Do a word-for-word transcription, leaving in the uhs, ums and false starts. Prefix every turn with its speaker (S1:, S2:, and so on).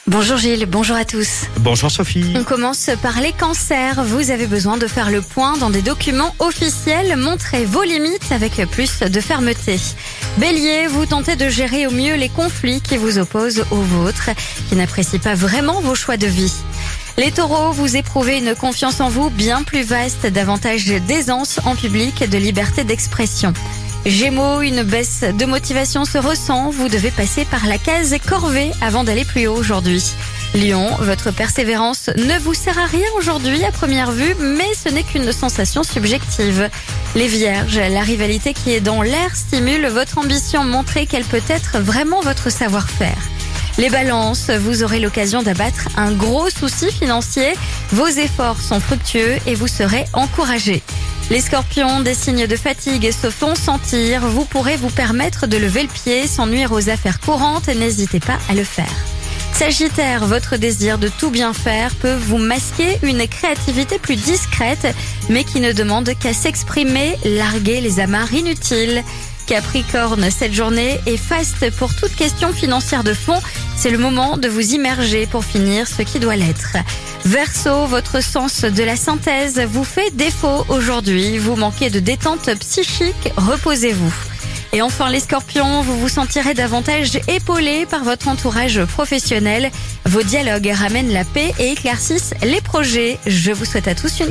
S1: Bonjour Gilles, bonjour à tous.
S2: Bonjour Sophie.
S1: On commence par les cancers. Vous avez besoin de faire le point dans des documents officiels. Montrez vos limites avec plus de fermeté. Bélier, vous tentez de gérer au mieux les conflits qui vous opposent aux vôtres, qui n'apprécient pas vraiment vos choix de vie. Les taureaux, vous éprouvez une confiance en vous bien plus vaste, davantage d'aisance en public et de liberté d'expression. Gémeaux, une baisse de motivation se ressent, vous devez passer par la case corvée avant d'aller plus haut aujourd'hui. Lion, votre persévérance ne vous sert à rien aujourd'hui à première vue, mais ce n'est qu'une sensation subjective. Les Vierges, la rivalité qui est dans l'air stimule votre ambition, montrez quel peut être vraiment votre savoir-faire. Les balances, vous aurez l'occasion d'abattre un gros souci financier, vos efforts sont fructueux et vous serez encouragés. Les scorpions, des signes de fatigue se font sentir. Vous pourrez vous permettre de lever le pied sans nuire aux affaires courantes. N'hésitez pas à le faire. Sagittaire, votre désir de tout bien faire peut vous masquer une créativité plus discrète, mais qui ne demande qu'à s'exprimer. Larguez les amarres inutiles. Capricorne, cette journée est faste pour toute question financière de fond. C'est le moment de vous immerger pour finir ce qui doit l'être. Verseau, votre sens de la synthèse vous fait défaut aujourd'hui. Vous manquez de détente psychique, reposez-vous. Et enfin les scorpions, vous vous sentirez davantage épaulé par votre entourage professionnel. Vos dialogues ramènent la paix et éclaircissent les projets. Je vous souhaite à tous une